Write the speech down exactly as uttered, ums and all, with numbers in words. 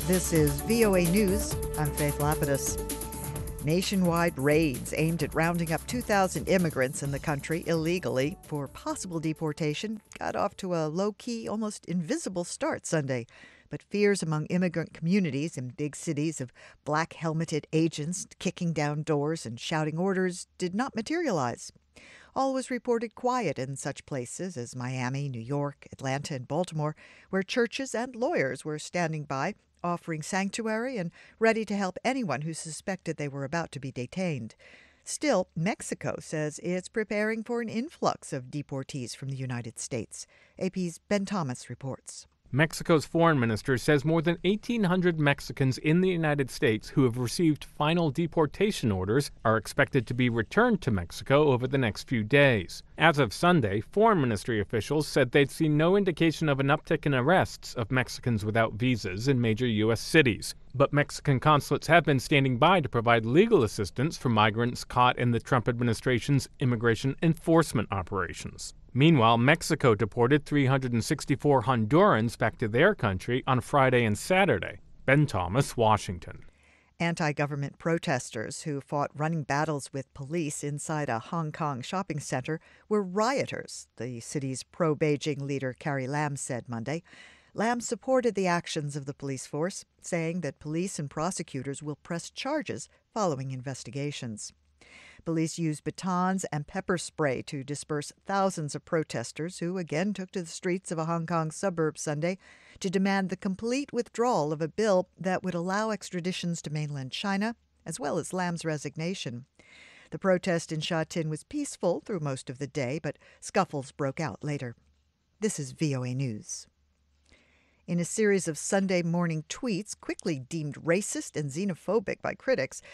This is V O A News. I'm Faith Lapidus. Nationwide raids aimed at rounding up two thousand immigrants in the country illegally for possible deportation got off to a low-key, almost invisible start Sunday. But fears among immigrant communities in big cities of black-helmeted agents kicking down doors and shouting orders did not materialize. All was reported quiet in such places as Miami, New York, Atlanta, and Baltimore, where churches and lawyers were standing by, offering sanctuary and ready to help anyone who suspected they were about to be detained. Still, Mexico says it's preparing for an influx of deportees from the United States. A P's Ben Thomas reports. Mexico's foreign minister says more than eighteen hundred Mexicans in the United States who have received final deportation orders are expected to be returned to Mexico over the next few days. As of Sunday, foreign ministry officials said they'd seen no indication of an uptick in arrests of Mexicans without visas in major U S cities. But Mexican consulates have been standing by to provide legal assistance for migrants caught in the Trump administration's immigration enforcement operations. Meanwhile, Mexico deported three hundred sixty-four Hondurans back to their country on Friday and Saturday. Ben Thomas, Washington. Anti-government protesters who fought running battles with police inside a Hong Kong shopping center were rioters, the city's pro-Beijing leader Carrie Lam said Monday. Lam supported the actions of the police force, saying that police and prosecutors will press charges following investigations. Police used batons and pepper spray to disperse thousands of protesters who again took to the streets of a Hong Kong suburb Sunday to demand the complete withdrawal of a bill that would allow extraditions to mainland China, as well as Lam's resignation. The protest in Sha Tin was peaceful through most of the day, but scuffles broke out later. This is V O A News. In a series of Sunday morning tweets quickly deemed racist and xenophobic by critics,